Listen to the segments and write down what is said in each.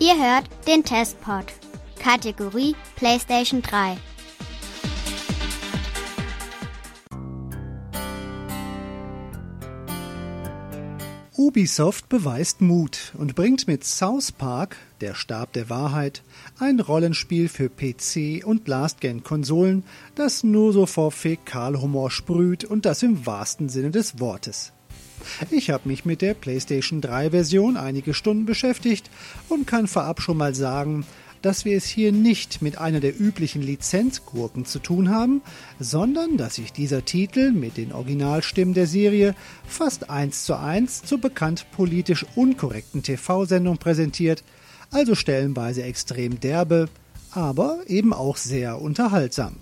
Ihr hört den Testpod. Kategorie PlayStation 3. Ubisoft beweist Mut und bringt mit South Park, der Stab der Wahrheit, ein Rollenspiel für PC und Last-Gen-Konsolen, das nur so vor Fäkalhumor sprüht und das im wahrsten Sinne des Wortes. Ich habe mich mit der PlayStation 3-Version einige Stunden beschäftigt und kann vorab schon mal sagen, dass wir es hier nicht mit einer der üblichen Lizenzgurken zu tun haben, sondern dass sich dieser Titel mit den Originalstimmen der Serie fast 1:1 zur bekannt politisch unkorrekten TV-Sendung präsentiert, also stellenweise extrem derbe, aber eben auch sehr unterhaltsam.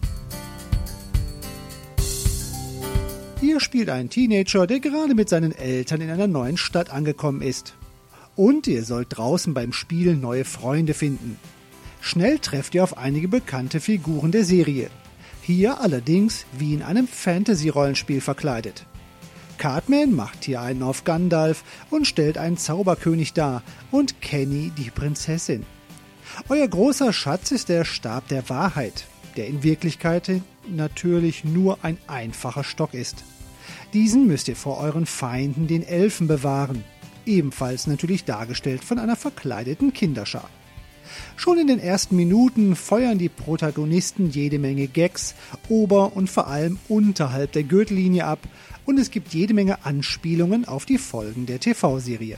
Hier spielt ein Teenager, der gerade mit seinen Eltern in einer neuen Stadt angekommen ist. Und ihr sollt draußen beim Spielen neue Freunde finden. Schnell trefft ihr auf einige bekannte Figuren der Serie. Hier allerdings wie in einem Fantasy-Rollenspiel verkleidet. Cartman macht hier einen auf Gandalf und stellt einen Zauberkönig dar und Kenny die Prinzessin. Euer großer Schatz ist der Stab der Wahrheit, der in Wirklichkeit natürlich nur ein einfacher Stock ist. Diesen müsst ihr vor euren Feinden, den Elfen, bewahren. Ebenfalls natürlich dargestellt von einer verkleideten Kinderschar. Schon in den ersten Minuten feuern die Protagonisten jede Menge Gags ober- und vor allem unterhalb der Gürtellinie ab und es gibt jede Menge Anspielungen auf die Folgen der TV-Serie.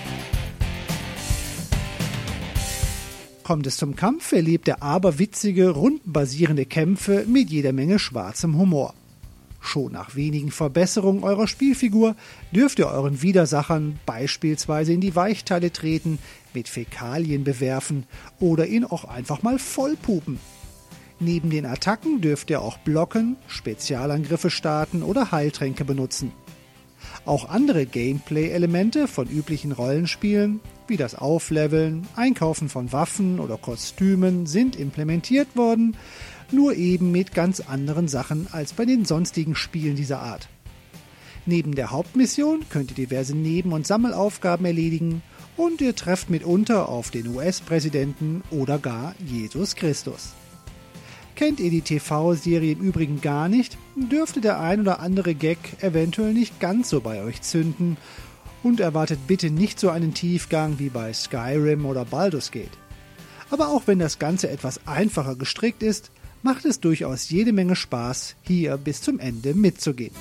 Kommt es zum Kampf, erlebt der aberwitzige, rundenbasierende Kämpfe mit jeder Menge schwarzem Humor. Schon nach wenigen Verbesserungen eurer Spielfigur dürft ihr euren Widersachern beispielsweise in die Weichteile treten, mit Fäkalien bewerfen oder ihn auch einfach mal vollpupen. Neben den Attacken dürft ihr auch blocken, Spezialangriffe starten oder Heiltränke benutzen. Auch andere Gameplay-Elemente von üblichen Rollenspielen, wie das Aufleveln, Einkaufen von Waffen oder Kostümen, sind implementiert worden, nur eben mit ganz anderen Sachen als bei den sonstigen Spielen dieser Art. Neben der Hauptmission könnt ihr diverse Neben- und Sammelaufgaben erledigen und ihr trefft mitunter auf den US-Präsidenten oder gar Jesus Christus. Kennt ihr die TV-Serie im Übrigen gar nicht, dürfte der ein oder andere Gag eventuell nicht ganz so bei euch zünden und erwartet bitte nicht so einen Tiefgang wie bei Skyrim oder Baldur's Gate. Aber auch wenn das Ganze etwas einfacher gestrickt ist, macht es durchaus jede Menge Spaß, hier bis zum Ende mitzugehen.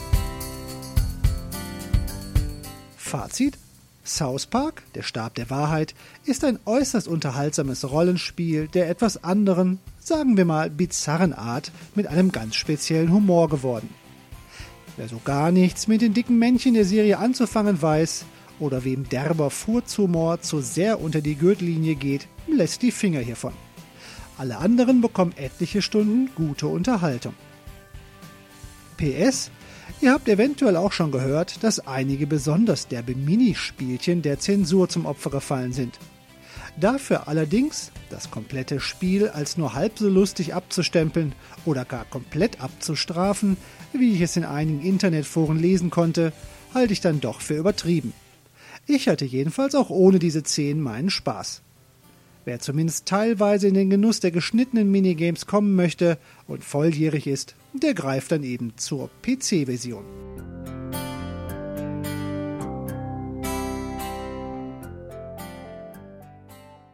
Fazit: South Park, der Stab der Wahrheit, ist ein äußerst unterhaltsames Rollenspiel der etwas anderen, sagen wir mal bizarren Art mit einem ganz speziellen Humor geworden. Wer so gar nichts mit den dicken Männchen der Serie anzufangen weiß oder wem derber Furzhumor zu sehr unter die Gürtellinie geht, lässt die Finger hiervon. Alle anderen bekommen etliche Stunden gute Unterhaltung. PS: Ihr habt eventuell auch schon gehört, dass einige besonders derbe Minispielchen der Zensur zum Opfer gefallen sind. Dafür allerdings das komplette Spiel als nur halb so lustig abzustempeln oder gar komplett abzustrafen, wie ich es in einigen Internetforen lesen konnte, halte ich dann doch für übertrieben. Ich hatte jedenfalls auch ohne diese Szenen meinen Spaß. Wer zumindest teilweise in den Genuss der geschnittenen Minigames kommen möchte und volljährig ist, der greift dann eben zur PC-Version.